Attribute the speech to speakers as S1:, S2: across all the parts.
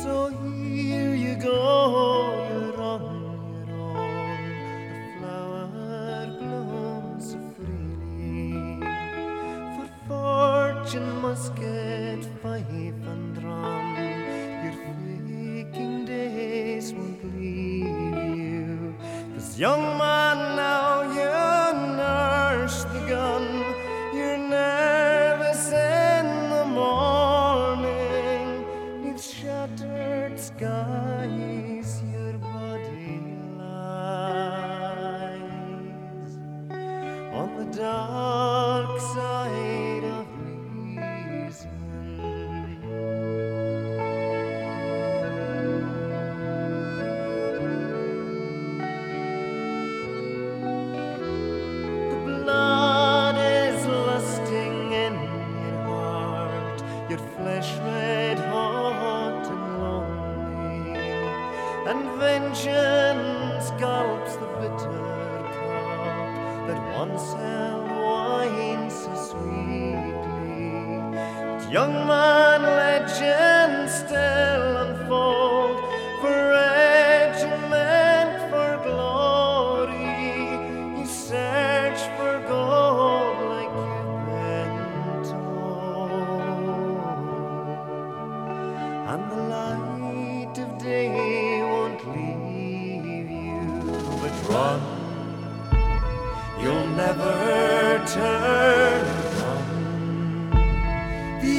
S1: So here you go, you're on, the flower blooms so freely. For fortune must get fife and drum, your faking days won't leave you. 'Cause young man, now you nurse the gun, you're nervous in the morning, neath shattered skies your body lies on the dark side of reason. The blood is lusting in your heart, your flesh red hot and lonely, and vengeance gulps the bitter cup that once held wine so sweetly. But young man, legends still unfold, for regiment, for glory. You search for gold like you've been told, and the light of day won't leave you. But run, you'll never turn from the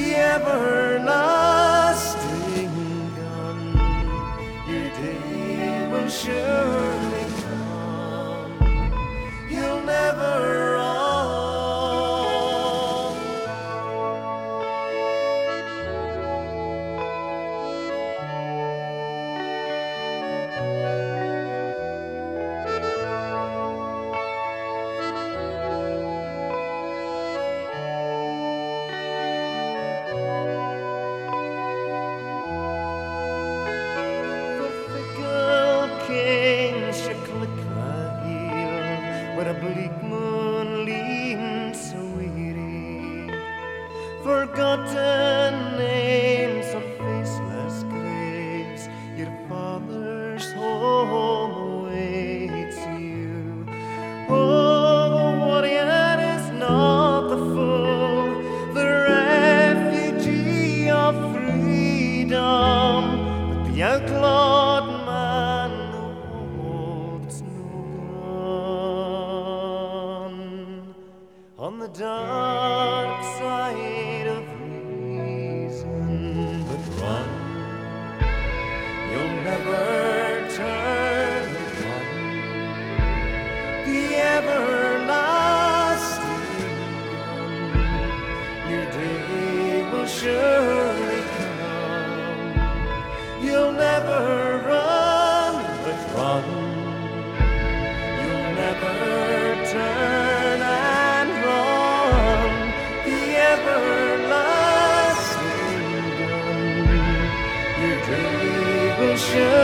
S1: everlasting gun. Your day will surely come, you'll never run. For fickle kings should click a heel, where a bleak moon leans so weary. Forgotten names on faceless graves, your father's home awaits you. Oh, the warrior is not the fool, the refugee of freedom, but the outlawed man who holds no gun on the dark side of reason. But run, you'll never turn from the everlasting gun. Your day will surely come, you'll never run. But run, you'll never turn and run the everlasting gun. Your day will surely